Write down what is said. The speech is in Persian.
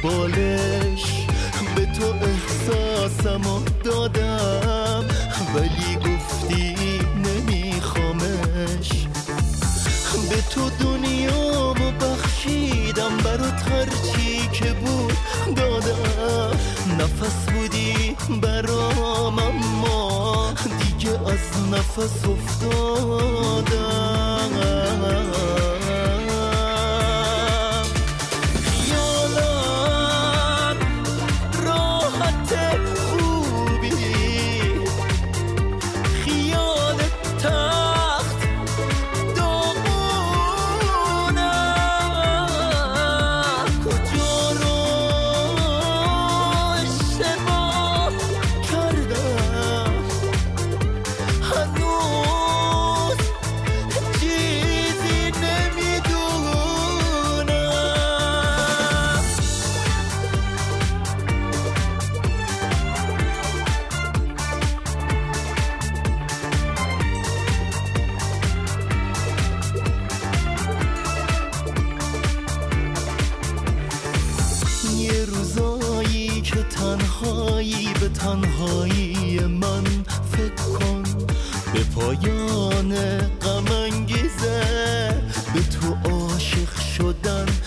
بالش، به تو احساسمو دادم ولی گفتی نمیخوامش. به تو دنیامو بخشیدم، برات هرچی که بود دادم. نفس بودی برام اما دیگه از نفس افتادم. تنهایی به تنهایی من فکر کن، به پایان غم انگیزه به تو عاشق شدن